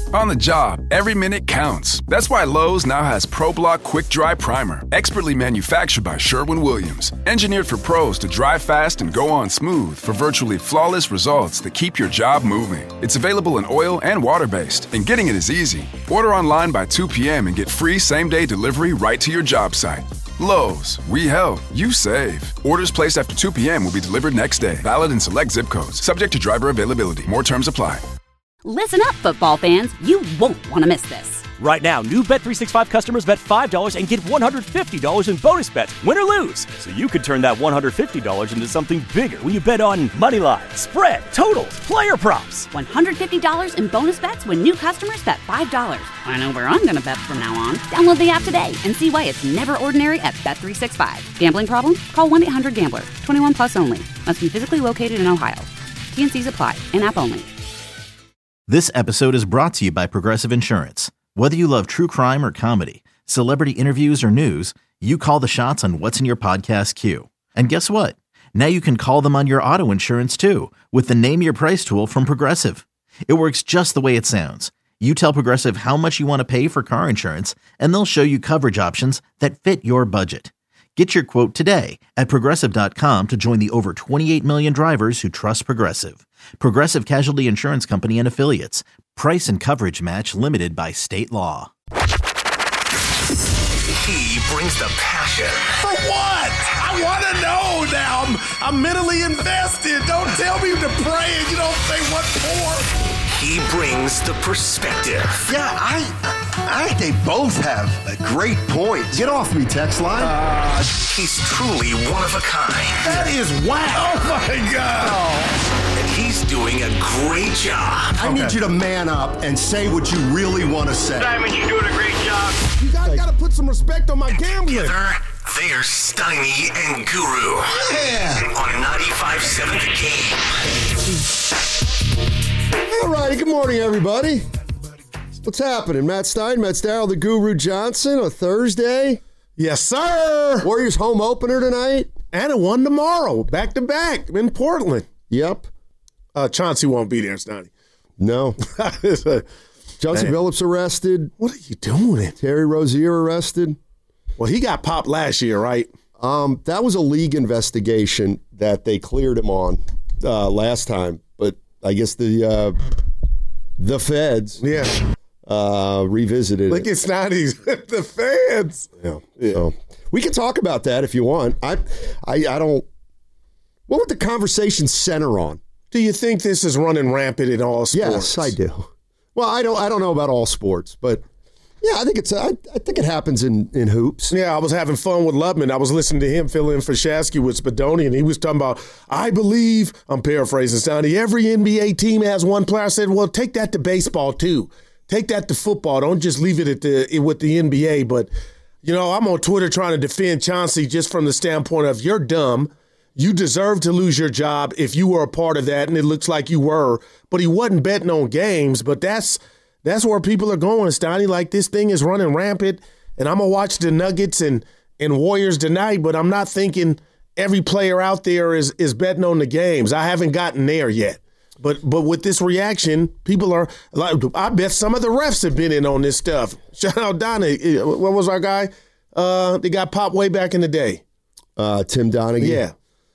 On the job, every minute counts. That's why Lowe's now has ProBlock Quick Dry Primer, expertly manufactured by Sherwin-Williams. Engineered for pros to dry fast and go on smooth for virtually flawless results that keep your job moving. It's available in oil and water-based, and getting it is easy. Order online by 2 p.m. and get free same-day delivery right to your job site. Lowe's, we help, you save. Orders placed after 2 p.m. will be delivered next day. Valid in select zip codes. Subject to driver availability. More terms apply. Listen up, football fans. You won't want to miss this. Right now, new Bet365 customers bet $5 and get $150 in bonus bets, win or lose. So you could turn that $150 into something bigger when you bet on money line, spread, totals, player props. $150 in bonus bets when new customers bet $5. I know where I'm going to bet from now on. Download the app today and see why it's never ordinary at Bet365. Gambling problem? Call 1-800-GAMBLER. 21 plus only. Must be physically located in Ohio. T&Cs apply. In-app only. This episode is brought to you by Progressive Insurance. Whether you love true crime or comedy, celebrity interviews or news, you call the shots on what's in your podcast queue. And guess what? Now you can call them on your auto insurance too with the Name Your Price tool from Progressive. It works just the way it sounds. You tell Progressive how much you want to pay for car insurance, and they'll show you coverage options that fit your budget. Get your quote today at Progressive.com to join the over 28 million drivers who trust Progressive. Progressive Casualty Insurance Company and Affiliates. Price and coverage match limited by state law. He brings the passion. For what? I want to know now. I'm mentally invested. Don't tell me to pray and you don't say what for. He brings the perspective. Yeah, I think they both have a great point. Get off me, text line. He's truly one of a kind. That is whack. Oh, my God. And he's doing a great job. I need you to man up and say what you really want to say. Simon, you're doing a great job. You guys got to put some respect on my gambling. Together, they're Steiny and Guru. Yeah. On 95.7 The Game. All righty, good morning, everybody. What's happening? Matt Stein, Matt Starrell, the Guru Johnson, on Thursday. Yes, sir. Warriors home opener tonight. And a one tomorrow, back to back in Portland. Yep. Chauncey won't be there, Stoney. No. Chauncey Billups arrested. What are you doing? Terry Rozier arrested. Well, he got popped last year, right? That was a league investigation that they cleared him on last time, but I guess the feds revisited Look it. at Snotty's the feds. Yeah. So we can talk about that if you want. I don't. What would the conversation center on? Do you think this is running rampant in all sports? Yes, I do. Well, I don't know about all sports, but yeah, I think it happens in hoops. Yeah, I was having fun with Lubman. I was listening to him fill in for Shasky with Spadoni, and he was talking about, I believe, I'm paraphrasing, Sonny, every NBA team has one player. I said, well, take that to baseball too. Take that to football. Don't just leave it with the NBA. But, you know, I'm on Twitter trying to defend Chauncey just from the standpoint of you're dumb. You deserve to lose your job if you were a part of that, and it looks like you were. But he wasn't betting on games, but that's where people are going, Stoney. Like, this thing is running rampant, and I'm going to watch the Nuggets and Warriors tonight, but I'm not thinking every player out there is betting on the games. I haven't gotten there yet. But with this reaction, people are like, I bet some of the refs have been in on this stuff. Shout out Donnie. What was our guy? They got popped way back in the day. Tim Donaghy. Yeah.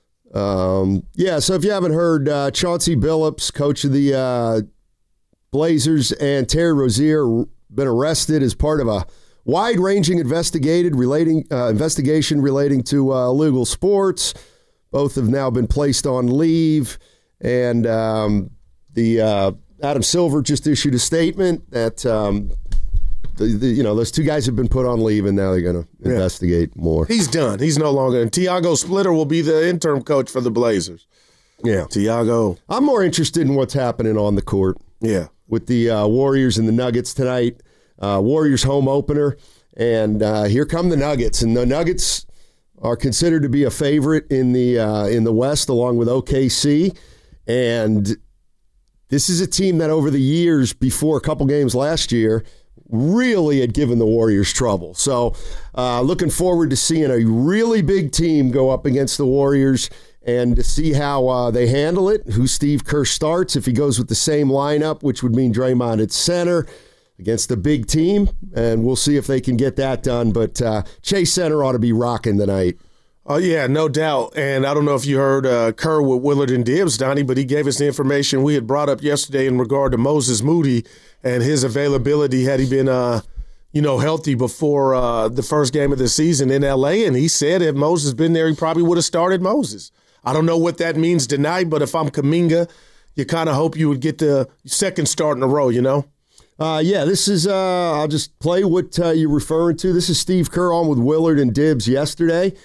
So if you haven't heard, Chauncey Billups, coach of the Blazers, and Terry Rozier been arrested as part of a wide-ranging investigation relating to illegal sports. Both have now been placed on leave, and Adam Silver just issued a statement that those two guys have been put on leave, and now they're going to investigate more. He's done. He's no longer. And Tiago Splitter will be the interim coach for the Blazers. Yeah, Tiago. I'm more interested in what's happening on the court. Yeah. With the Warriors and the Nuggets tonight. Warriors home opener, and here come the Nuggets. And the Nuggets are considered to be a favorite in the West, along with OKC. And this is a team that over the years, before a couple games last year, really had given the Warriors trouble. So looking forward to seeing a really big team go up against the Warriors and to see how they handle it, who Steve Kerr starts, if he goes with the same lineup, which would mean Draymond at center against the big team, and we'll see if they can get that done. But Chase Center ought to be rocking tonight. Oh, yeah, no doubt. And I don't know if you heard Kerr with Willard and Dibbs, Donnie, but he gave us the information we had brought up yesterday in regard to Moses Moody and his availability had he been healthy before the first game of the season in L.A., and he said if Moses been there, he probably would have started Moses. I don't know what that means tonight, but if I'm Kuminga, you kind of hope you would get the second start in a row, This is, I'll just play what you're referring to. This is Steve Kerr on with Willard and Dibbs yesterday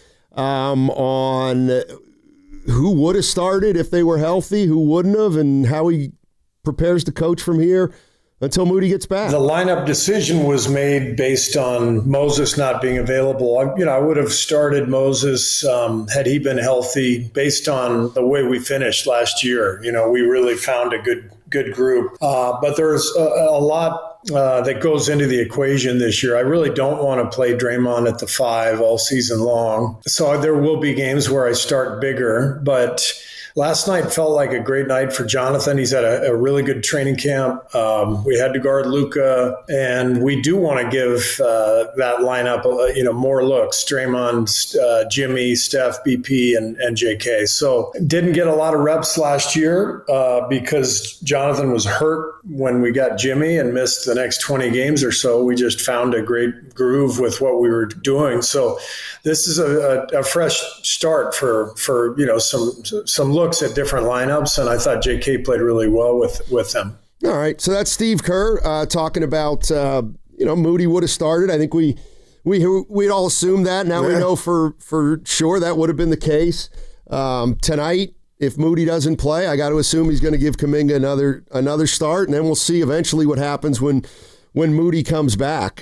on who would have started if they were healthy, who wouldn't have, and how he prepares to coach from here until Moody gets back. The lineup decision was made based on Moses not being available. I would have started Moses had he been healthy based on the way we finished last year. We really found a good group. But there's a lot that goes into the equation this year. I really don't want to play Draymond at the 5 all season long. So there will be games where I start bigger, but last night felt like a great night for Jonathan. He's had a really good training camp. We had to guard Luka, and we do want to give that lineup, more looks. Draymond, Jimmy, Steph, BP, and JK. So didn't get a lot of reps last year because Jonathan was hurt when we got Jimmy and missed the next 20 games or so. We just found a great groove with what we were doing. So this is a fresh start for some looks at different lineups, and I thought JK played really well with them. All right, so that's Steve Kerr talking about Moody would have started. I think we'd all assumed that. Now we know for sure that would have been the case. Tonight, if Moody doesn't play, I got to assume he's going to give Kuminga another start, and then we'll see eventually what happens when Moody comes back.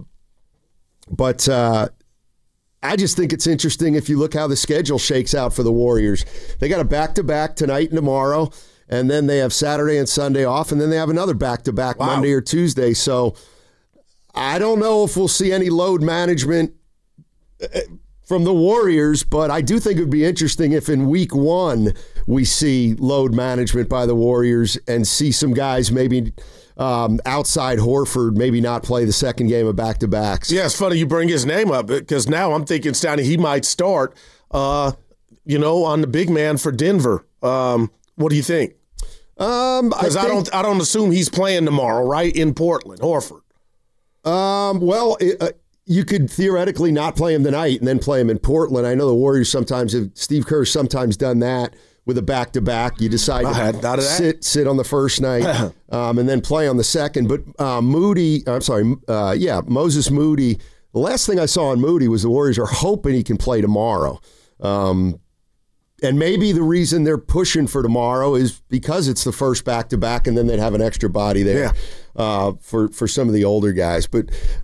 But I just think it's interesting if you look how the schedule shakes out for the Warriors. They got a back-to-back tonight and tomorrow, and then they have Saturday and Sunday off, and then they have another back-to-back Monday or Tuesday. So I don't know if we'll see any load management from the Warriors, but I do think it would be interesting if in week 1 we see load management by the Warriors and see some guys maybe outside Horford maybe not play the second game of back-to-backs. Yeah, it's funny you bring his name up because now I'm thinking, Steiny, he might start, on the big man for Denver. What do you think? Because I don't assume he's playing tomorrow, right, in Portland, Horford. You could theoretically not play him tonight and then play him in Portland. I know the Warriors Steve Kerr's sometimes done that with a back-to-back. You decide to sit on the first night and then play on the second. But Moses Moody, the last thing I saw on Moody was the Warriors are hoping he can play tomorrow. And maybe the reason they're pushing for tomorrow is because it's the first back-to-back and then they'd have an extra body there for some of the older guys. But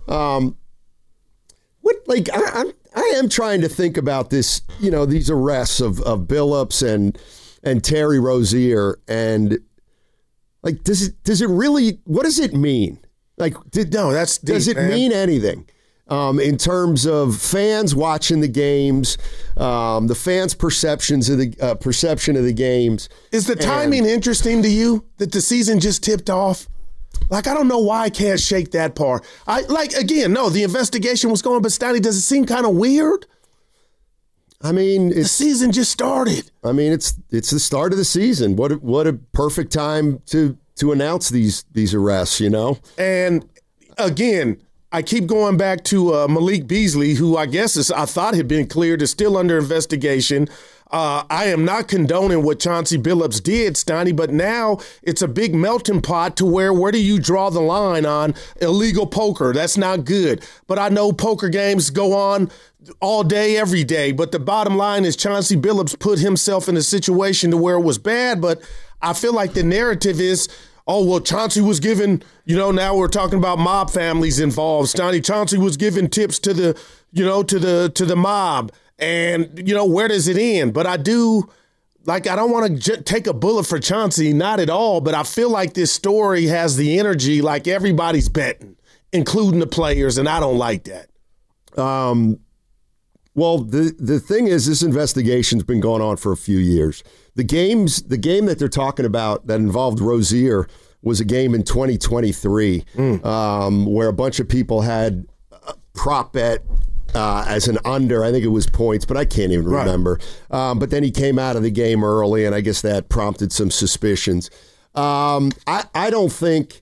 I am trying to think about this, these arrests of Billups and Terry Rozier, and does it really? What does it mean? Does it mean anything in terms of fans watching the games, the fans' perception of the games? Is the timing interesting to you that the season just tipped off? I don't know why I can't shake that part. The investigation was going, but Steiny, does it seem kind of weird? I mean, the season just started. I mean, it's the start of the season. What a perfect time to announce these arrests, And again, I keep going back to Malik Beasley, who I thought had been cleared, is still under investigation. I am not condoning what Chauncey Billups did, Steiny, but now it's a big melting pot to where do you draw the line on illegal poker? That's not good. But I know poker games go on all day, every day. But the bottom line is Chauncey Billups put himself in a situation to where it was bad. But I feel like the narrative is, Chauncey was given, now we're talking about mob families involved. Steiny, Chauncey was giving tips to the, to the mob. And, where does it end? But I don't want to take a bullet for Chauncey, not at all. But I feel like this story has the energy like everybody's betting, including the players, and I don't like that. Well, the thing is, this investigation's been going on for a few years. The game that they're talking about that involved Rozier was a game in 2023 where a bunch of people had prop bet as an under. I think it was points, but I can't even remember. But then he came out of the game early, and I guess that prompted some suspicions. I don't think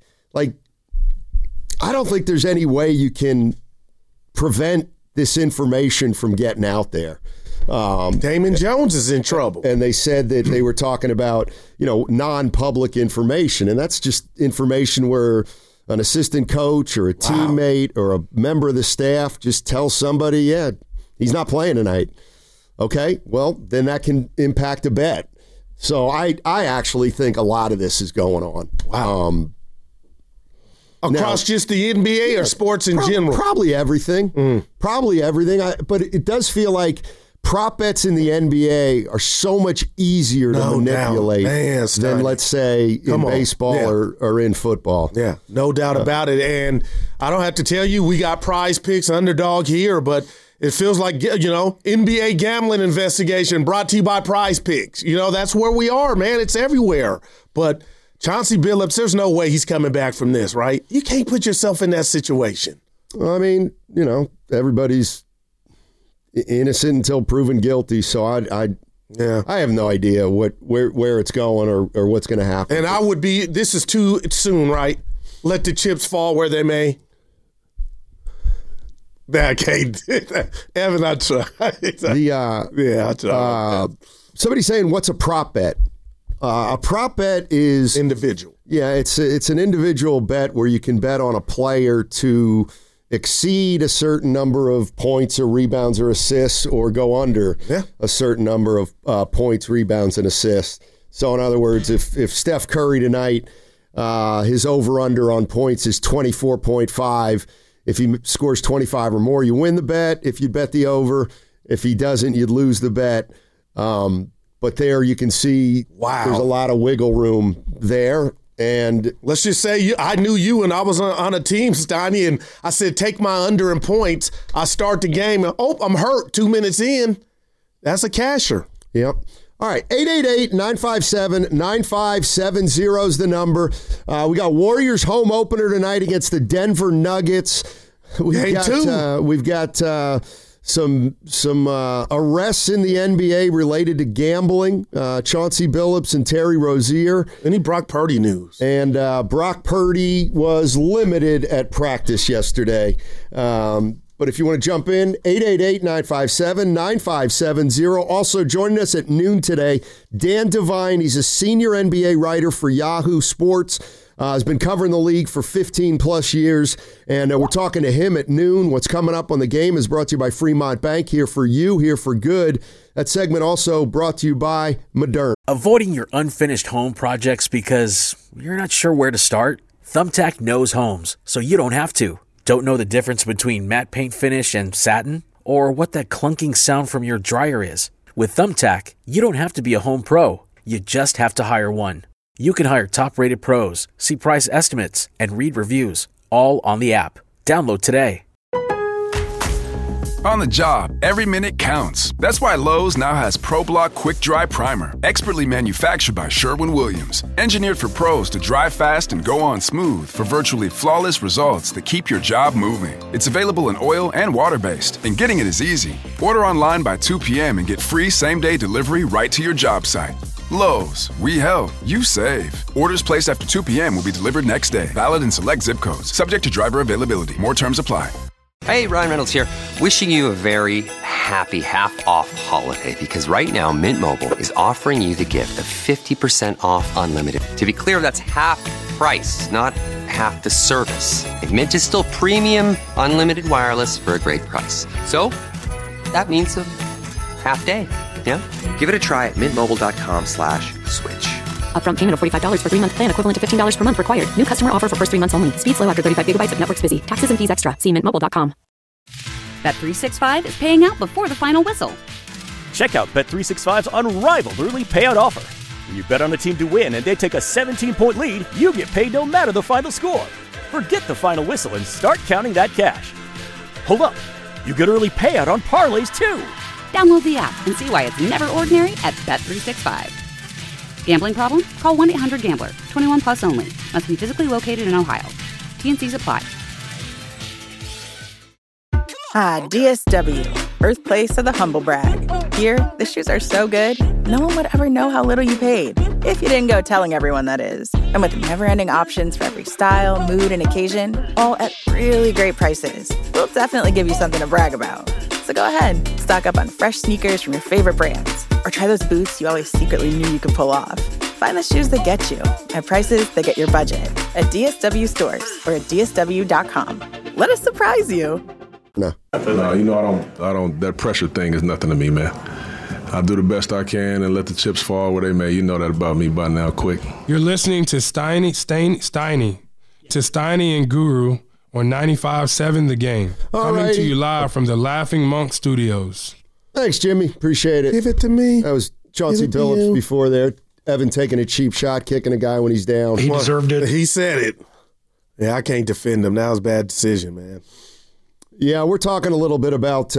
there's any way you can prevent this information from getting out there. Damon Jones is in trouble. And they said that they were talking about, non-public information. And that's just information where an assistant coach or a teammate or a member of the staff just tells somebody, yeah, he's not playing tonight. Okay, well, then that can impact a bet. So I actually think a lot of this is going on. Wow. Across just the NBA or sports in general? Probably everything. Probably everything. But it does feel like prop bets in the NBA are so much easier to manipulate than, let's say, in baseball or in football. Yeah, no doubt about it. And I don't have to tell you, we got Prize Picks underdog here, but it feels like, NBA gambling investigation brought to you by Prize Picks. That's where we are, man. It's everywhere. But Chauncey Billups, there's no way he's coming back from this, right? You can't put yourself in that situation. I mean, everybody's innocent until proven guilty. So I have no idea where it's going or what's going to happen. And this is too soon, right? Let the chips fall where they may. Okay, Evan, I try. I try. Somebody's saying, what's a prop bet? A prop bet is individual. Yeah, it's an individual bet where you can bet on a player to exceed a certain number of points or rebounds or assists, or go under a certain number of points, rebounds, and assists. So in other words, if Steph Curry tonight, his over-under on points is 24.5, if he scores 25 or more, you win the bet. If you bet the over, if he doesn't, you'd lose the bet. But there you can see there's a lot of wiggle room there. And let's just say I knew you when I was on a team, Steiny, and I said, take my under in points. I start the game, and I'm hurt 2 minutes in. That's a casher. Yep. All right, 888-957-9570 is the number. We got Warriors home opener tonight against the Denver Nuggets. We've got some arrests in the NBA related to gambling. Chauncey Billups and Terry Rozier. Any Brock Purdy news? And Brock Purdy was limited at practice yesterday. But if you want to jump in, 888-957-9570. Also joining us at noon today, Dan Devine. He's a senior NBA writer for Yahoo Sports. Has been covering the league for 15-plus years, and we're talking to him at noon. What's coming up on the game is brought to you by Fremont Bank, here for you, here for good. That segment also brought to you by Moderna. Avoiding your unfinished home projects because you're not sure where to start? Thumbtack knows homes, so you don't have to. Don't know the difference between matte paint finish and satin? Or what that clunking sound from your dryer is? With Thumbtack, you don't have to be a home pro. You just have to hire one. You can hire top-rated pros, see price estimates, and read reviews, all on the app. Download today. On the job, every minute counts. That's why Lowe's now has ProBlock Quick Dry Primer, expertly manufactured by Sherwin-Williams. Engineered for pros to dry fast and go on smooth for virtually flawless results that keep your job moving. It's available in oil and water-based, and getting it is easy. Order online by 2 p.m. and get free same-day delivery right to your job site. Lowe's, we help, you save. Orders placed after 2 p.m. will be delivered next day. Valid in select zip codes. Subject to driver availability. More terms apply. Hey, Ryan Reynolds here. Wishing you a very happy half-off holiday, because right now Mint Mobile is offering you the gift of 50% off unlimited. To be clear, that's half price, not half the service. And Mint is still premium unlimited wireless for a great price. So that means a half day. Yeah? Give it a try at mintmobile.com/switch. Upfront payment of $45 for 3-month plan, equivalent to $15 per month required. New customer offer for first 3 months only. Speed slow after 35 gigabytes if network's busy. Taxes and fees extra. See mintmobile.com. Bet365 is paying out before the final whistle. Check out Bet365's unrivaled early payout offer. When you bet on a team to win and they take a 17-point lead, you get paid no matter the final score. Forget the final whistle and start counting that cash. Hold up. You get early payout on parlays, too. Download the app and see why it's never ordinary at Bet365. Gambling problem? Call 1-800-GAMBLER. 21 plus only. Must be physically located in Ohio. T&Cs apply. DSW, birthplace of the humble brag. Here, the shoes are so good, no one would ever know how little you paid. If you didn't go telling everyone, that is. And with never-ending options for every style, mood, and occasion, all at really great prices, we'll definitely give you something to brag about. So go ahead, stock up on fresh sneakers from your favorite brands, or try those boots you always secretly knew you could pull off. Find the shoes that get you at prices that get your budget at DSW stores or at DSW.com. Let us surprise you. No, I don't. That pressure thing is nothing to me, man. I do the best I can and let the chips fall where they may. You know that about me by now, quick. You're listening to Steiny and Guru on 95.7 The Game. Coming to you live from the Laughing Monk Studios. Thanks, Jimmy. Appreciate it. Give it to me. That was Chauncey Billups before there. Evan taking a cheap shot, kicking a guy when he's down. He deserved it. He said it. Yeah, I can't defend him. That was a bad decision, man. Yeah, we're talking a little bit about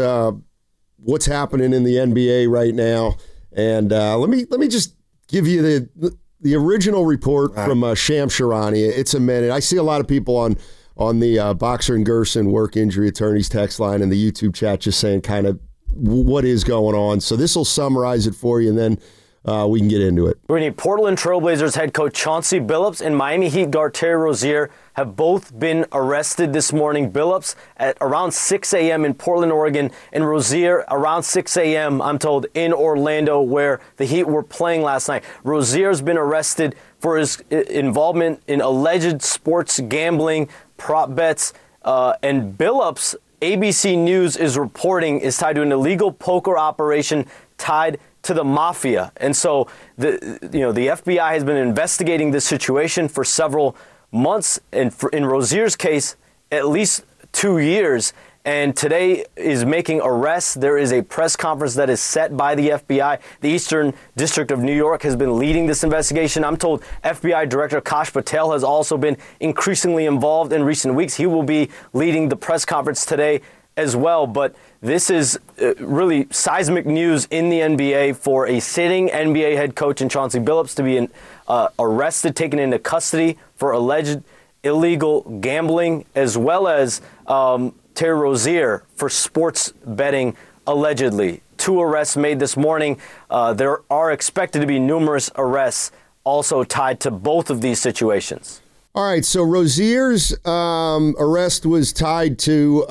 what's happening in the NBA right now, and let me just give you the original report from Shams Charania. It's a minute. I see a lot of people on the Boxer and Gerson work injury attorneys text line and the YouTube chat just saying kind of what is going on. So this will summarize it for you, and then we can get into it. Brittany, Portland Trailblazers head coach Chauncey Billups and Miami Heat guard Terry Rozier have both been arrested this morning. Billups at around 6 a.m. in Portland, Oregon, and Rozier around 6 a.m., I'm told, in Orlando, where the Heat were playing last night. Rozier's been arrested for his involvement in alleged sports gambling, prop bets, and Billups, ABC News is reporting, is tied to an illegal poker operation tied to the mafia. And so the FBI has been investigating this situation for several months, and in Rozier's case, at least 2 years. And today is making arrests. There is a press conference that is set by the FBI. The Eastern District of New York has been leading this investigation. I'm told FBI Director Kash Patel has also been increasingly involved in recent weeks. He will be leading the press conference today as well. But this is really seismic news in the NBA for a sitting NBA head coach in Chauncey Billups to be arrested, taken into custody for alleged illegal gambling, as well as Terry Rozier for sports betting, allegedly. 2 arrests made this morning. There are expected to be numerous arrests also tied to both of these situations. All right, so Rozier's arrest was tied to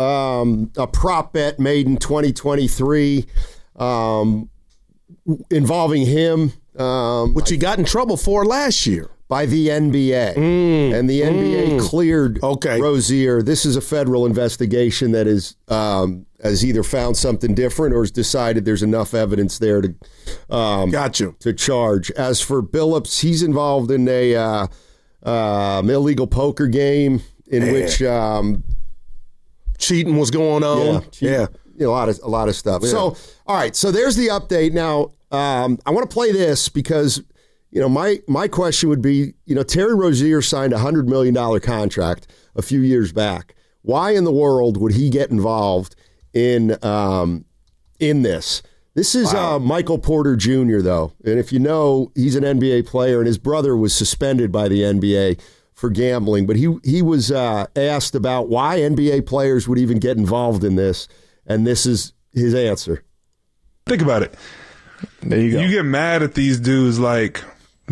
a prop bet made in 2023 involving him. Which he got in trouble for last year. By the NBA. And the NBA cleared Rozier. This is a federal investigation that is has either found something different or has decided there's enough evidence there to to charge. As for Billups, he's involved in a illegal poker game in which cheating was going on. A lot of stuff. Yeah. So, all right. So there's the update. Now, I want to play this because my question would be, Terry Rozier signed a $100 million contract a few years back. Why in the world would he get involved in this? This is Michael Porter Jr., though. And if you know, he's an NBA player, and his brother was suspended by the NBA for gambling. But he was asked about why NBA players would even get involved in this, and this is his answer. Think about it. There you go. You get mad at these dudes that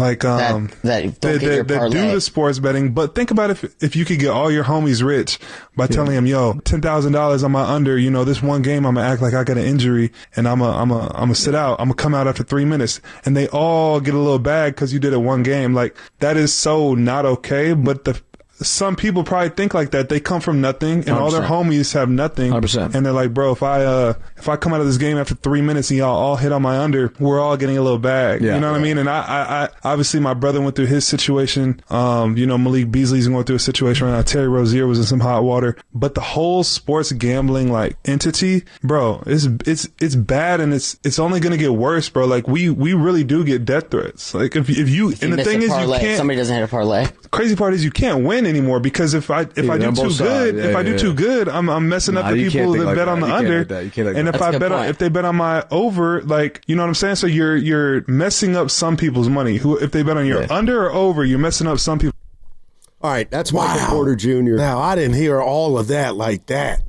do the sports betting, but think about if you could get all your homies rich by telling them, yo, $10,000 on my under, this one game I'm gonna act like I got an injury and I'm gonna sit out. I'm gonna come out after 3 minutes, and they all get a little bag because you did it one game. Like, that is so not okay. But some people probably think like that. They come from nothing, and 100%. All their homies have nothing. 100%. And they're like, bro, if I come out of this game after 3 minutes and y'all all hit on my under, we're all getting a little bag. Yeah. You know what I mean? And I obviously my brother went through his situation. Malik Beasley's going through a situation right now. Terry Rozier was in some hot water. But the whole sports gambling entity, bro, it's bad, and it's only gonna get worse, bro. Like, we really do get death threats. Like, if you and the thing is, you can't. Somebody doesn't hit a parlay. Crazy part is you can't win anymore because if I do too good, I'm messing up the people that bet on the under. And if they bet on my over, like, you know what I'm saying? So you're messing up some people's money. If they bet on your under or over, you're messing up some people. All right, that's Michael Porter Jr. Now, I didn't hear all of that like that.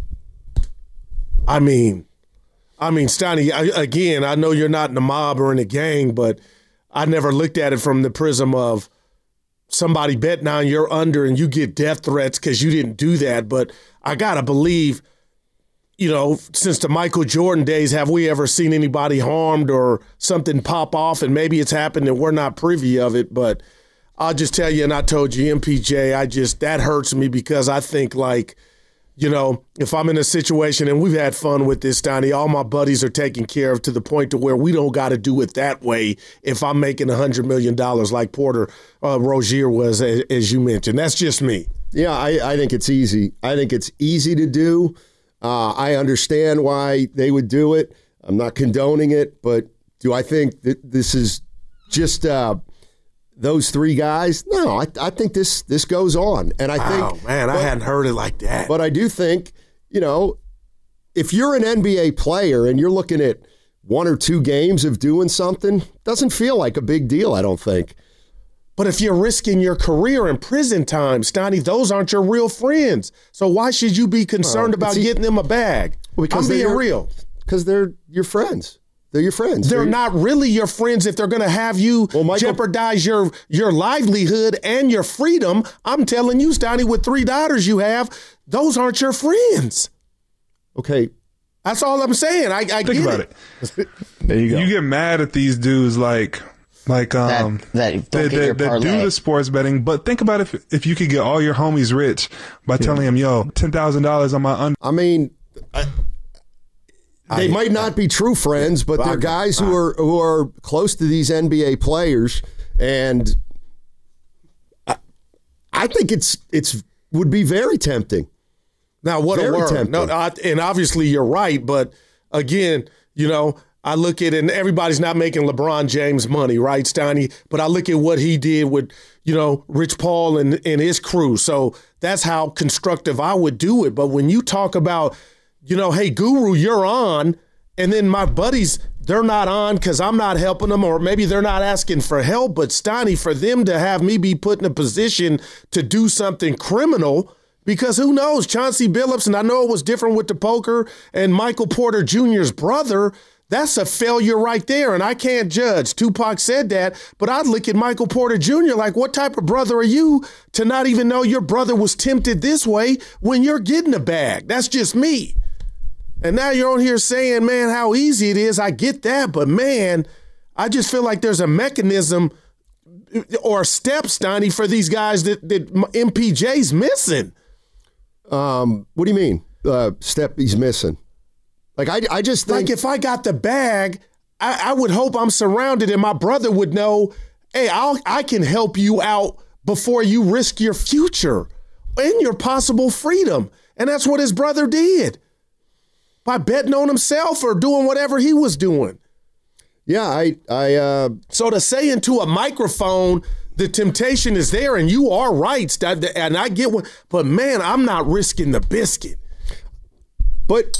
I mean, Steiny, again, I know you're not in the mob or in the gang, but I never looked at it from the prism of somebody betting on your under and you get death threats because you didn't do that. But I got to believe, you know, since the Michael Jordan days, have we ever seen anybody harmed or something pop off? And maybe it's happened and we're not privy of it, but I'll just tell you, and I told you, MPJ, that hurts me because I think, like, you know, if I'm in a situation, and we've had fun with this, Donnie, all my buddies are taken care of to the point to where we don't got to do it that way if I'm making $100 million like Porter Rozier was, as you mentioned. That's just me. Yeah, I think it's easy. I think it's easy to do. I understand why they would do it. I'm not condoning it, but do I think that this is just those three guys? No, I think this goes on. And I think, man, I hadn't heard it like that. But I do think, you know, if you're an NBA player and you're looking at 1 or 2 games of doing something, doesn't feel like a big deal, I don't think. But if you're risking your career in prison time, Stoney, those aren't your real friends. So why should you be concerned about getting them a bag? Because I'm being real. Because they're your friends. They're your friends. They're not really your friends if they're going to have you jeopardize your livelihood and your freedom. I'm telling you, Stoney, with 3 daughters you have, those aren't your friends. Okay. That's all I'm saying. I think about it. There you go. You get mad at these dudes like that do the sports betting, but think about if you could get all your homies rich by telling them, yo, $10,000 on my under. I mean, they might not be true friends, but they're guys who are close to these NBA players, and I think it's would be very tempting. Now, what a word! No, and obviously you're right, but again, you know, I look at it, and everybody's not making LeBron James money, right, Steiny? But I look at what he did with, you know, Rich Paul and his crew. So that's how constructive I would do it. But when you talk about, you know, hey, Guru, you're on, and then my buddies, they're not on because I'm not helping them, or maybe they're not asking for help. But Steiny, for them to have me be put in a position to do something criminal, because who knows, Chauncey Billups, and I know it was different with the poker, and Michael Porter Jr.'s brother, that's a failure right there, and I can't judge. Tupac said that, but I'd look at Michael Porter Jr. like, what type of brother are you to not even know your brother was tempted this way when you're getting a bag? That's just me. And now you're on here saying, man, how easy it is. I get that, but man, I just feel like there's a mechanism or a step, Steiny, for these guys that MPJ's missing. What do you mean? Step he's missing? Like, I just think... Like, if I got the bag, I would hope I'm surrounded and my brother would know, hey, I can help you out before you risk your future and your possible freedom. And that's what his brother did by betting on himself or doing whatever he was doing. Yeah, So to say into a microphone, the temptation is there, and you are right, and I get what... But, man, I'm not risking the biscuit. But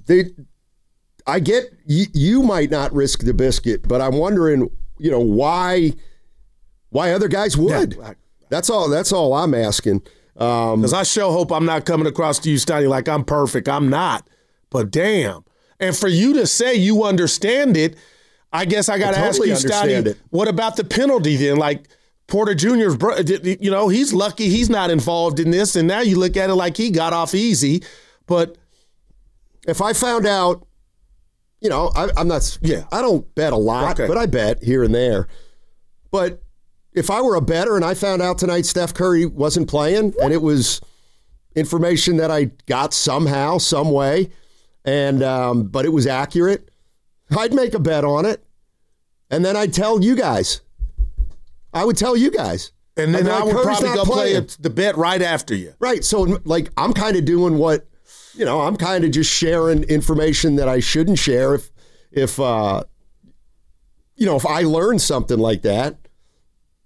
I get you might not risk the biscuit, but I'm wondering, you know, why other guys would. Yeah. That's all I'm asking. Because I sure hope I'm not coming across to you, Steiny, like I'm perfect. I'm not. But damn. And for you to say you understand it, I guess I got to ask you, Steiny, what about the penalty then? Like Porter Jr.'s brother, you know, he's lucky he's not involved in this, and now you look at it like he got off easy, but... If I found out, you know, I'm not, I don't bet a lot, but I bet here and there. But if I were a bettor and I found out tonight Steph Curry wasn't playing and it was information that I got somehow, some way, and but it was accurate, I'd make a bet on it. And then I'd tell you guys. I would tell you guys. And then I would probably go play the bet right after you. Right. So, like, I'm kind of doing what... You know, I'm kind of just sharing information that I shouldn't share if you know, if I learn something like that.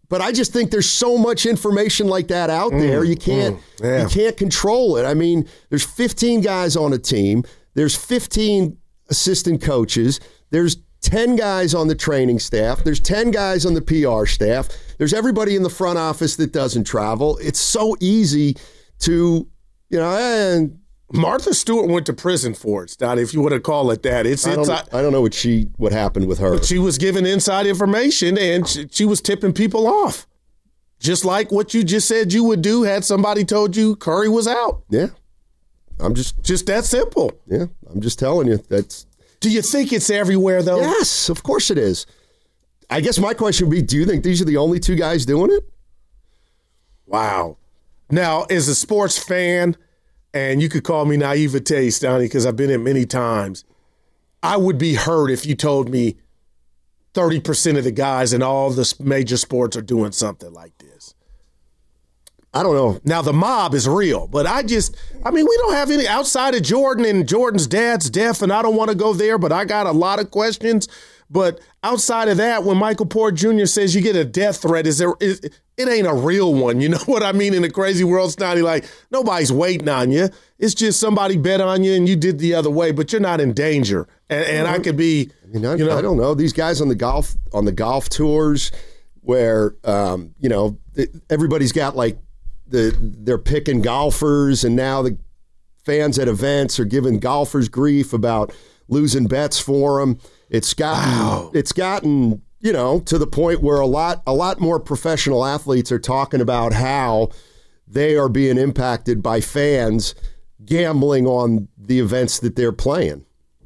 But I just think there's so much information like that out there. You can't control it. I mean, there's 15 guys on a team. There's 15 assistant coaches. There's 10 guys on the training staff. There's 10 guys on the PR staff. There's everybody in the front office that doesn't travel. It's so easy to, and Martha Stewart went to prison for it, Stoney, if you want to call it that. I don't know what happened with her. But she was given inside information, and she was tipping people off. Just like what you just said you would do had somebody told you Curry was out. Yeah. I'm just that simple. Yeah. I'm just telling you. Do you think it's everywhere, though? Yes, of course it is. I guess my question would be, do you think these are the only two guys doing it? Wow. Now, as a sports fan, and you could call me naivete, Stoney, because I've been it many times, I would be hurt if you told me 30% of the guys in all the major sports are doing something like this. I don't know. Now, the mob is real, but we don't have any outside of Jordan, and Jordan's dad's deaf, and I don't want to go there, but I got a lot of questions. But outside of that, when Michael Porter Jr. says you get a death threat, it ain't a real one. You know what I mean? In a crazy world, Stoney, like nobody's waiting on you. It's just somebody bet on you and you did the other way, but you're not in danger. And I could be, I don't know. These guys on the golf tours where, everybody's got like they're picking golfers, and now the fans at events are giving golfers grief about losing bets for them. It's gotten to the point where a lot more professional athletes are talking about how they are being impacted by fans gambling on the events that they're playing.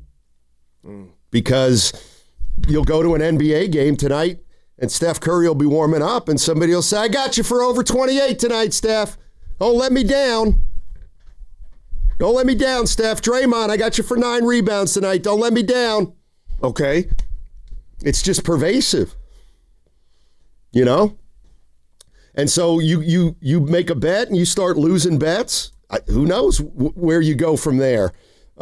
Because you'll go to an NBA game tonight and Steph Curry will be warming up and somebody will say, I got you for over 28 tonight, Steph. Don't let me down. Don't let me down, Steph. Draymond, I got you for 9 rebounds tonight. Don't let me down. Okay. It's just pervasive, And so you make a bet and you start losing bets. Who knows where you go from there?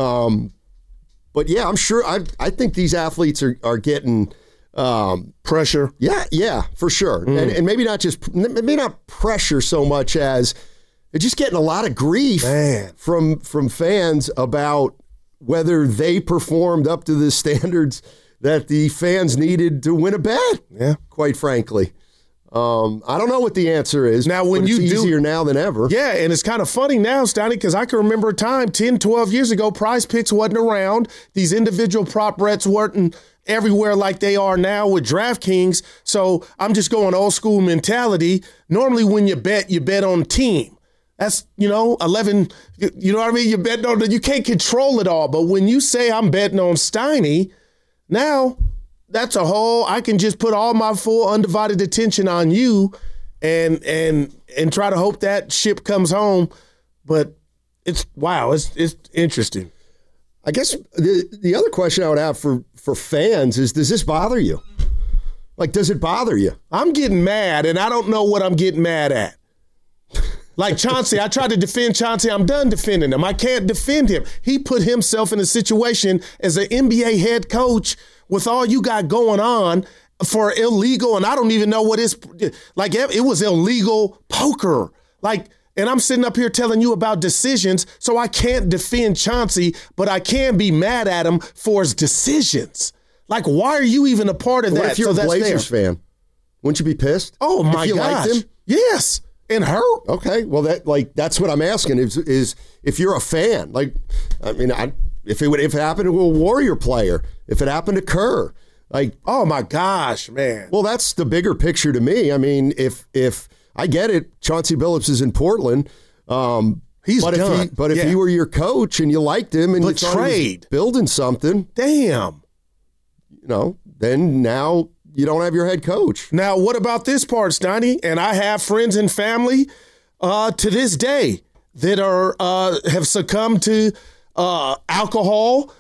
But yeah, I'm sure. I think these athletes are getting pressure. Yeah, for sure. And maybe not pressure so much as they're just getting a lot of grief from fans about whether they performed up to the standards that the fans needed to win a bet. Yeah, quite frankly. I don't know what the answer is. Now, when it's easier now than ever. Yeah, and it's kind of funny now, Stoney, because I can remember a time 10, 12 years ago, Prize Picks wasn't around. These individual prop bets weren't everywhere like they are now with DraftKings. So I'm just going old school mentality. Normally when you bet on team. That's, 11, you know what I mean? You bet on, you can't control it all. But when you say I'm betting on Stoney, now that's I can just put all my full undivided attention on you and try to hope that ship comes home. But it's interesting. I guess the other question I would have for fans is, does this bother you? Like, does it bother you? I'm getting mad, and I don't know what I'm getting mad at. Like Chauncey, I tried to defend Chauncey. I'm done defending him. I can't defend him. He put himself in a situation as an NBA head coach with all you got going on for illegal, and I don't even know what it was illegal poker. And I'm sitting up here telling you about decisions, so I can't defend Chauncey, but I can be mad at him for his decisions. Like, why are you even a part of that? What if you're a Blazers fan? Wouldn't you be pissed? Oh, my gosh. Liked him? Yes. And hurt. Okay, well that's what I'm asking is if you're a fan, if it happened to a Warrior player, if it happened to Kerr, oh my gosh, man. Well, that's the bigger picture to me. I mean, if I get it, Chauncey Billups is in Portland. He's done. If he were your coach and you liked him and you thought he was building something, damn, then now you don't have your head coach. Now, what about this part, Stoney? And I have friends and family to this day that have succumbed to alcohol,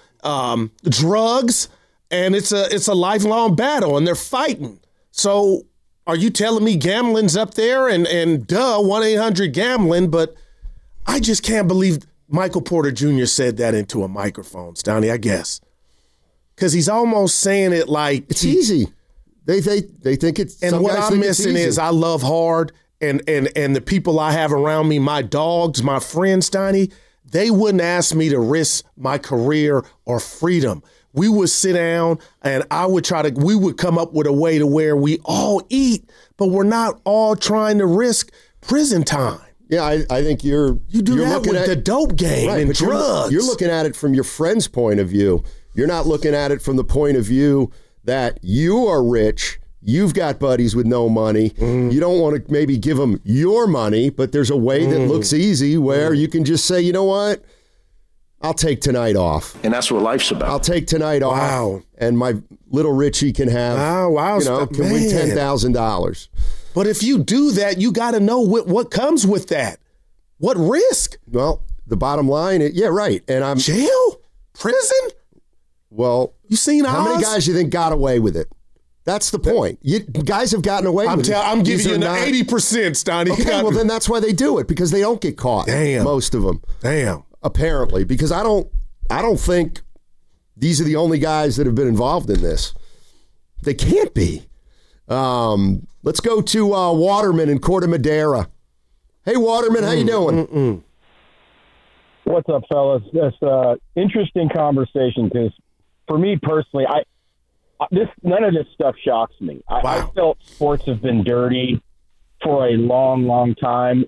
drugs, and it's a lifelong battle, and they're fighting. So are you telling me gambling's up there? And 1-800-GAMBLING, but I just can't believe Michael Porter Jr. said that into a microphone, Stoney, I guess. Because he's almost saying it like... It's easy. They think it's. And what I'm missing is I love hard, and the people I have around me, my dogs, my friends, Steiny, they wouldn't ask me to risk my career or freedom. We would sit down and we would come up with a way to where we all eat, but we're not all trying to risk prison time. Yeah, I think you do that with the dope game and drugs. You're looking at it from your friend's point of view. You're not looking at it from the point of view that you are rich, you've got buddies with no money, you don't want to maybe give them your money, but there's a way that looks easy where you can just say, you know what, I'll take tonight off. And that's what life's about. I'll take tonight off, and my little Richie can have, can win $10,000. But if you do that, you got to know what comes with that. What risk? Well, the bottom line, right. And jail? Prison? Well, you seen how many guys you think got away with it? That's the point. Guys have gotten away with it. I'm giving you an 80%, Steiny. Okay, well then that's why they do it, because they don't get caught. Damn. Most of them. Damn. Apparently, because I don't think these are the only guys that have been involved in this. They can't be. Let's go to Waterman in Corte Madera. Hey, Waterman, how you doing? What's up, fellas? That's interesting conversation because for me personally, none of this stuff shocks me. I felt sports have been dirty for a long, long time.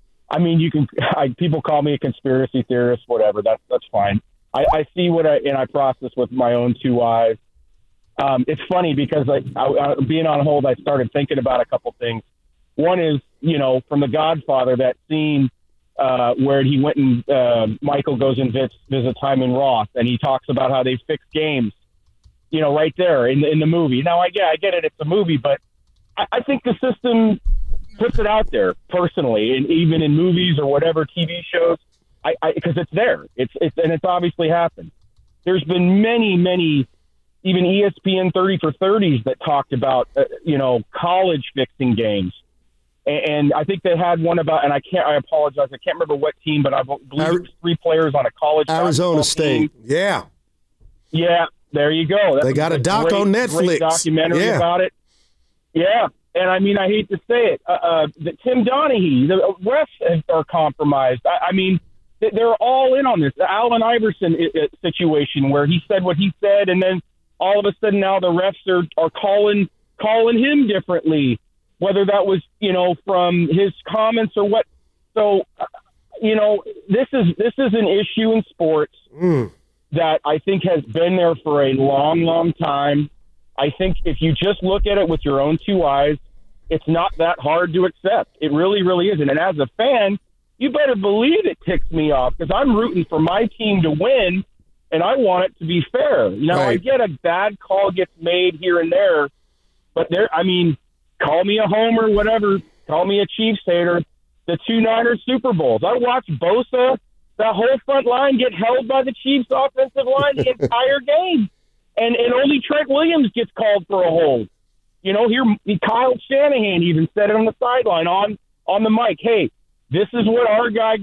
People call me a conspiracy theorist, whatever. That's fine. I see I process with my own two eyes. It's funny because being on hold, I started thinking about a couple things. One is, from The Godfather, that scene where he went and Michael goes and visits Hyman Roth, and he talks about how they fix games, right there in the movie. Now, I get it, it's a movie, but I think the system puts it out there personally, and even in movies or whatever TV shows, because it's there. It's obviously happened. There's been many, even ESPN 30 for 30s that talked about, college fixing games. And I think they had one about, and I apologize, I can't remember what team, but I believe it was 3 players on a college Arizona State. Team. Yeah. Yeah, there you go. They got a doc on Netflix. Great documentary about it. Yeah. And I hate to say it, Tim Donaghy, the refs are compromised. They're all in on this. The Allen Iverson situation where he said what he said, and then all of a sudden now the refs are calling him differently, whether that was, from his comments or what. So, this is an issue in sports that I think has been there for a long, long time. I think if you just look at it with your own two eyes, it's not that hard to accept. It really, really isn't. And as a fan, you better believe it ticks me off because I'm rooting for my team to win, and I want it to be fair. Now, I get a bad call gets made here and there, but call me a homer, whatever, call me a Chiefs hater. The 2 Niners Super Bowls. I watched Bosa, the whole front line get held by the Chiefs offensive line the entire game. And only Trent Williams gets called for a hold. Here Kyle Shanahan even said it on the sideline on the mic. Hey, this is what our guy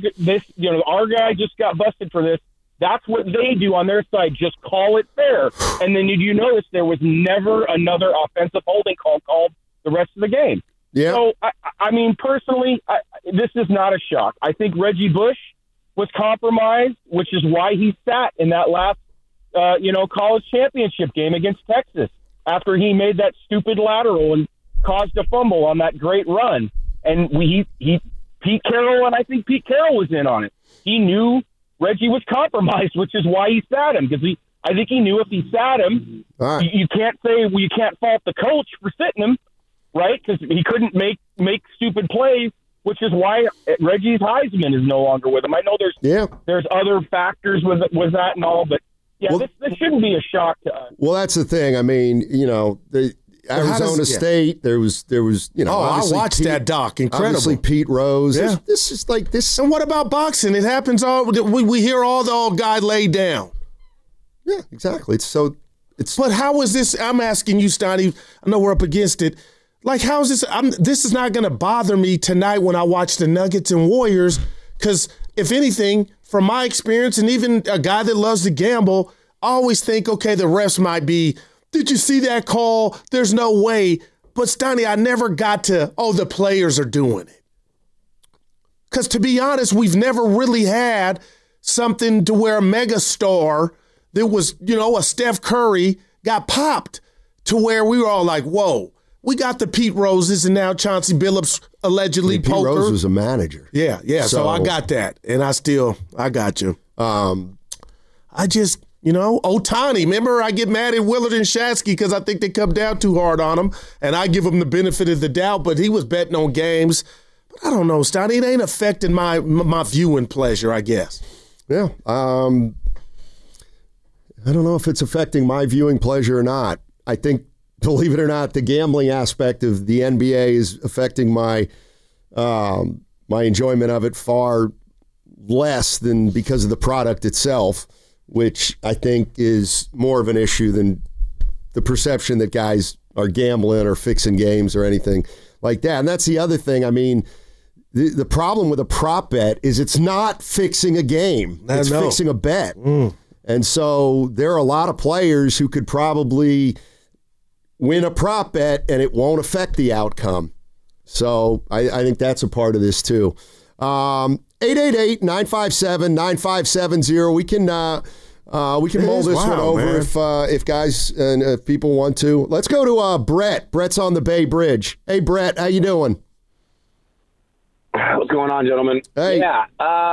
just got busted for this. That's what they do on their side. Just call it fair. And then did you notice there was never another offensive holding call called the rest of the game? Yeah. So, personally, this is not a shock. I think Reggie Bush was compromised, which is why he sat in that last college championship game against Texas after he made that stupid lateral and caused a fumble on that great run. And Pete Carroll, and I think Pete Carroll was in on it. He knew Reggie was compromised, which is why he sat him, because I think he knew if he sat him, you can't say, you can't fault the coach for sitting him, right? Because he couldn't make stupid plays, which is why Reggie's Heisman is no longer with him. I know there's other factors with that and all, but this shouldn't be a shock to us. Well, that's the thing. The Arizona State, there was I watched that doc. Incredible. Obviously, Pete Rose. Yeah. This is like this. And what about boxing? It happens all. We hear all the old guy laid down. Yeah, exactly. But how is this? I'm asking you, Steiny. I know we're up against it. Like, how is this? This is not going to bother me tonight when I watch the Nuggets and Warriors, because if anything, from my experience, and even a guy that loves to gamble, I always think, okay, the refs might be did you see that call? There's no way. But, Stoney, I never got to, the players are doing it. Because, to be honest, we've never really had something to where a megastar that was, a Steph Curry got popped to where we were all like, whoa. We got the Pete Roses and now Chauncey Billups allegedly Pete poker. Rose was a manager. Yeah. So I got that. And I got you. I just, Ohtani. Remember, I get mad at Willard and Shasky because I think they come down too hard on him. And I give him the benefit of the doubt, but he was betting on games. But I don't know, Stoney. It ain't affecting my viewing pleasure, I guess. Yeah. I don't know if it's affecting my viewing pleasure or not. I think, believe it or not, the gambling aspect of the NBA is affecting my my enjoyment of it far less than because of the product itself, which I think is more of an issue than the perception that guys are gambling or fixing games or anything like that. And that's the other thing. I mean, the problem with a prop bet is it's not fixing a game. It's fixing a bet. And so there are a lot of players who could probably win a prop bet and it won't affect the outcome. So I think that's a part of this too. 888-957-9570. We can mull this one over if guys and if people want to. Let's go to Brett. Brett's on the Bay Bridge. Hey, Brett, how you doing? What's going on, gentlemen? Hey. Yeah.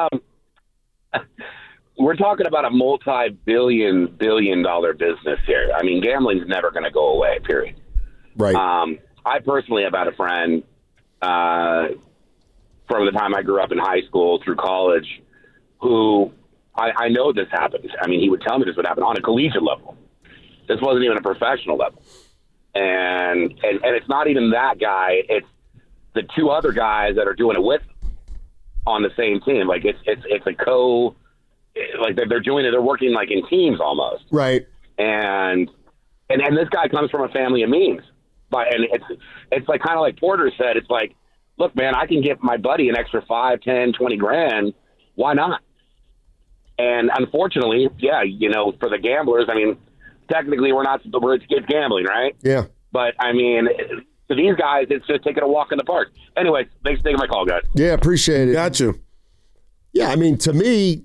We're talking about a multi-billion dollar business here. I mean, gambling's never going to go away, period. Right. I personally have had a friend from the time I grew up in high school through college who I know this happens. I mean, he would tell me this would happen on a collegiate level. This wasn't even a professional level. And it's not even that guy. It's the two other guys that are doing it with him on the same team. Like it's a like they're doing it. They're working like in teams almost. Right. And this guy comes from a family of means. And it's like kind of like Porter said. It's like, look, man, I can give my buddy an extra 5, 10, 20 grand. Why not? And unfortunately, yeah, for the gamblers, I mean, technically it's gambling, right? Yeah. But I mean, to these guys, it's just taking a walk in the park. Anyways, thanks for taking my call, guys. Yeah, appreciate it. Got you. Yeah, I mean, to me,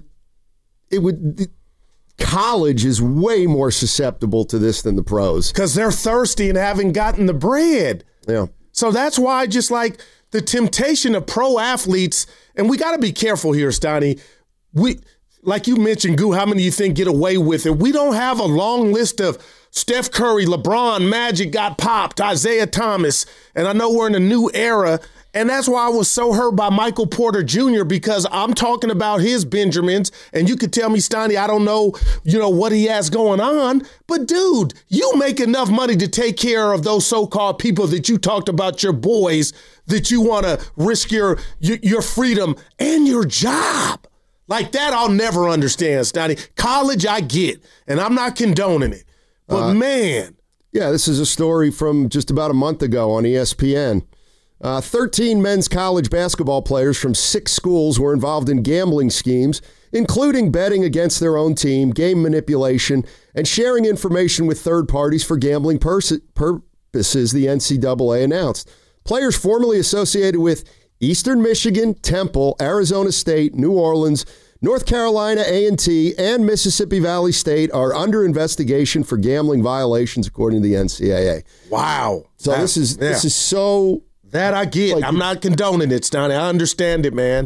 college is way more susceptible to this than the pros. Because they're thirsty and haven't gotten the bread. Yeah. So that's why just like the temptation of pro athletes, and we got to be careful here, Stoney. Like you mentioned, Goo, how many you think get away with it? We don't have a long list of Steph Curry, LeBron, Magic got popped, Isaiah Thomas, and I know we're in a new era. And that's why I was so hurt by Michael Porter Jr. because I'm talking about his Benjamins, and you could tell me, Stoney, I don't know, what he has going on. But, dude, you make enough money to take care of those so-called people that you talked about, your boys, that you want to risk your freedom and your job. Like that, I'll never understand, Stoney. College, I get, and I'm not condoning it. But, man. Yeah, this is a story from just about a month ago on ESPN. 13 men's college basketball players from 6 schools were involved in gambling schemes, including betting against their own team, game manipulation, and sharing information with third parties for gambling purposes, the NCAA announced. Players formerly associated with Eastern Michigan, Temple, Arizona State, New Orleans, North Carolina A&T, and Mississippi Valley State are under investigation for gambling violations, according to the NCAA. Wow. So this is so... That I get. Like, I'm not condoning it, Stoney. I understand it, man.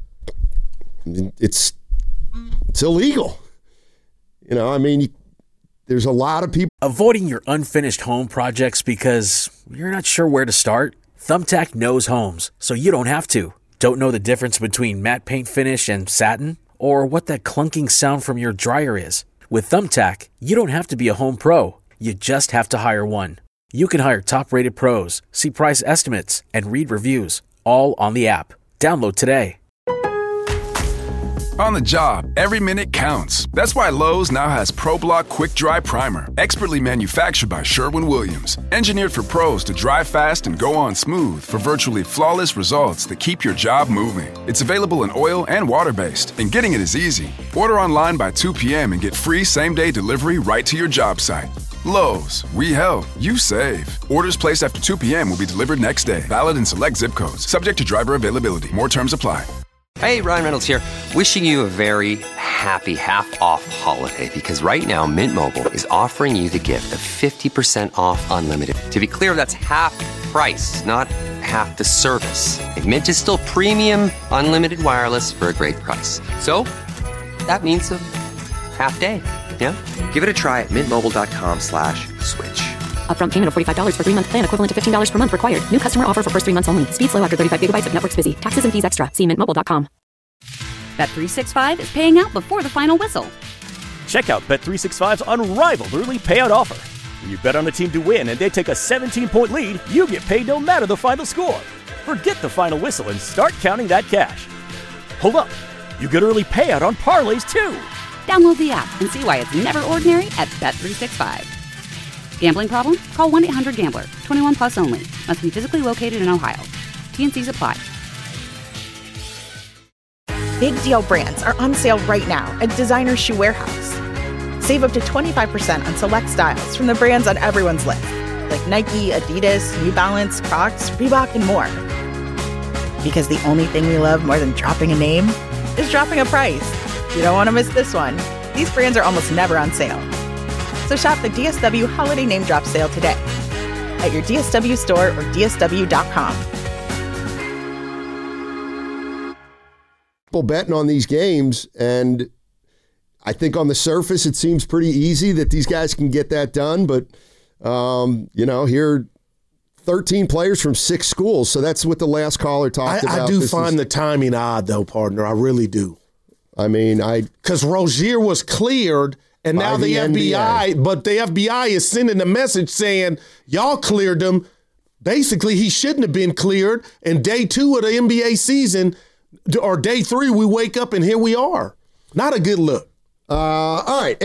It's illegal. There's a lot of people. Avoiding your unfinished home projects because you're not sure where to start? Thumbtack knows homes, so you don't have to. Don't know the difference between matte paint finish and satin? Or what that clunking sound from your dryer is? With Thumbtack, you don't have to be a home pro. You just have to hire one. You can hire top-rated pros, see price estimates, and read reviews, all on the app. Download today. On the job, every minute counts. That's why Lowe's now has ProBlock Quick Dry Primer, expertly manufactured by Sherwin-Williams. Engineered for pros to dry fast and go on smooth for virtually flawless results that keep your job moving. It's available in oil and water-based, and getting it is easy. Order online by 2 p.m. and get free same-day delivery right to your job site. Lowe's, we help, you save. Orders placed after 2 p.m. will be delivered next day. Valid in select zip codes. Subject to driver availability. More terms apply. Hey, Ryan Reynolds here. Wishing you a very happy half-off holiday because right now Mint Mobile is offering you the gift of 50% off unlimited. To be clear, that's half price, not half the service. Mint is still premium unlimited wireless for a great price. So that means a half day. Yeah? Give it a try at mintmobile.com/switch. Upfront payment of $45 for 3-month plan equivalent to $15 per month required. New customer offer for first 3 months only. Speed slow after 35 gigabytes if network's busy. Taxes and fees extra. See mintmobile.com. Bet365 is paying out before the final whistle. Check out Bet365's unrivaled early payout offer. When you bet on a team to win and they take a 17-point lead, you get paid no matter the final score. Forget the final whistle and start counting that cash. Hold up. You get early payout on parlays too. Download the app and see why it's never ordinary at Bet365. Gambling problem? Call 1-800-GAMBLER. 21 plus only. Must be physically located in Ohio. T&Cs apply. Big Deal brands are on sale right now at Designer Shoe Warehouse. Save up to 25% on select styles from the brands on everyone's list, like Nike, Adidas, New Balance, Crocs, Reebok, and more. Because the only thing we love more than dropping a name is dropping a price. You don't want to miss this one. These brands are almost never on sale. So shop the DSW Holiday Name Drop Sale today at your DSW store or DSW.com. People betting on these games, and I think on the surface it seems pretty easy that these guys can get that done, but, here 13 players from 6 schools, so that's what the last caller talked about. I do find the timing odd, though, partner. I really do. Because Rozier was cleared, and now the FBI, but the FBI is sending a message saying, y'all cleared him. Basically, he shouldn't have been cleared. And day 2 of the NBA season, or day 3, we wake up and here we are. Not a good look. All right,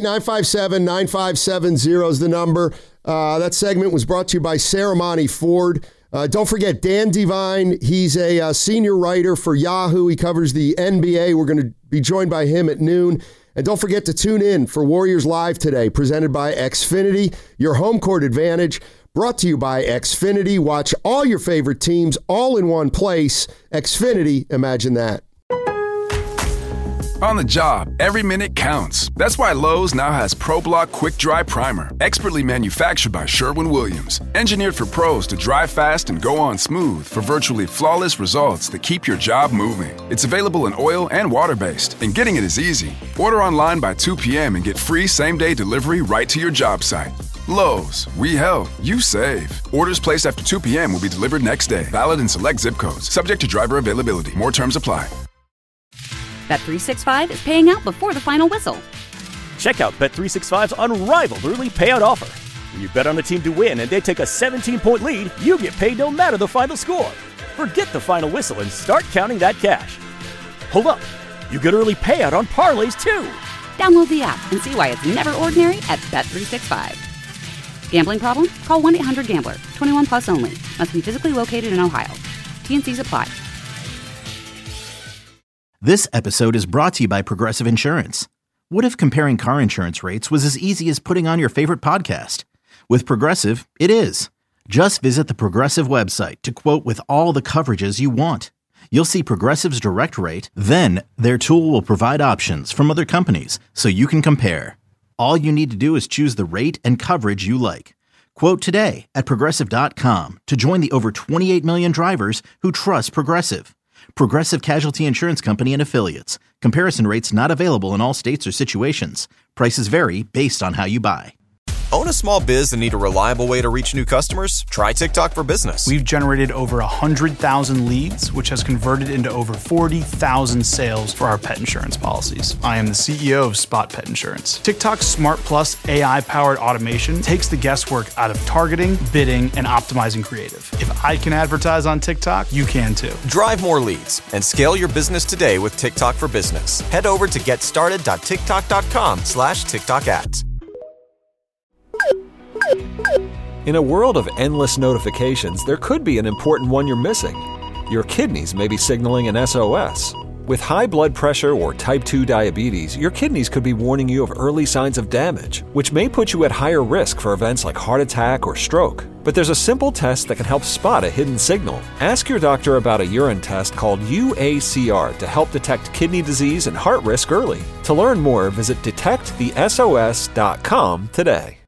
888-957-9570 is the number. That segment was brought to you by Saramani Ford. Don't forget Dan Devine. He's a senior writer for Yahoo. He covers the NBA. We're going to be joined by him at noon. And don't forget to tune in for Warriors Live today, presented by Xfinity, your home court advantage. Brought to you by Xfinity. Watch all your favorite teams all in one place. Xfinity, imagine that. On the job, every minute counts. That's why Lowe's now has ProBlock Quick Dry Primer, expertly manufactured by Sherwin-Williams. Engineered for pros to dry fast and go on smooth for virtually flawless results that keep your job moving. It's available in oil and water-based, and getting it is easy. Order online by 2 p.m. and get free same-day delivery right to your job site. Lowe's, we help, you save. Orders placed after 2 p.m. will be delivered next day. Valid in select zip codes. Subject to driver availability. More terms apply. Bet365 is paying out before the final whistle. Check out Bet365's unrivaled early payout offer. When you bet on a team to win and they take a 17-point lead, you get paid no matter the final score. Forget the final whistle and start counting that cash. Hold up. You get early payout on parlays too. Download the app and see why it's never ordinary at Bet365. Gambling problem? Call 1-800-GAMBLER. 21 plus only. Must be physically located in Ohio. T&Cs apply. This episode is brought to you by Progressive Insurance. What if comparing car insurance rates was as easy as putting on your favorite podcast? With Progressive, it is. Just visit the Progressive website to quote with all the coverages you want. You'll see Progressive's direct rate, then their tool will provide options from other companies so you can compare. All you need to do is choose the rate and coverage you like. Quote today at Progressive.com to join the over 28 million drivers who trust Progressive. Progressive Casualty Insurance Company and Affiliates. Comparison rates not available in all states or situations. Prices vary based on how you buy. Own a small biz and need a reliable way to reach new customers? Try TikTok for Business. We've generated over 100,000 leads, which has converted into over 40,000 sales for our pet insurance policies. I am the CEO of Spot Pet Insurance. TikTok's Smart Plus AI-powered automation takes the guesswork out of targeting, bidding, and optimizing creative. If I can advertise on TikTok, you can too. Drive more leads and scale your business today with TikTok for Business. Head over to getstarted.tiktok.com/TikTok ads. In a world of endless notifications, there could be an important one you're missing. Your kidneys may be signaling an SOS. With high blood pressure or type 2 diabetes, your kidneys could be warning you of early signs of damage, which may put you at higher risk for events like heart attack or stroke. But there's a simple test that can help spot a hidden signal. Ask your doctor about a urine test called UACR to help detect kidney disease and heart risk early. To learn more, visit detectthesos.com today.